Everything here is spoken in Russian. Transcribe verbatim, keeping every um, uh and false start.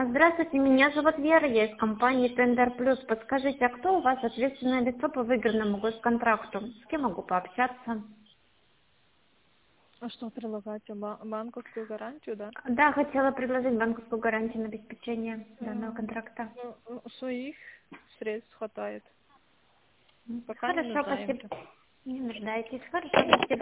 А, Здравствуйте, меня зовут Вера, я из компании Тендер Плюс. Подскажите, а кто у вас ответственное лицо по выигранному госконтракту? С кем могу пообщаться? А что прилагать? Ба- Банковскую гарантию, да? Да, хотела предложить банковскую гарантию на обеспечение данного М, контракта. ну, ну, Своих средств хватает. М, Пока не Хорошо, нуждаемся. спасибо. Не нуждаетесь. Хорошо, спасибо.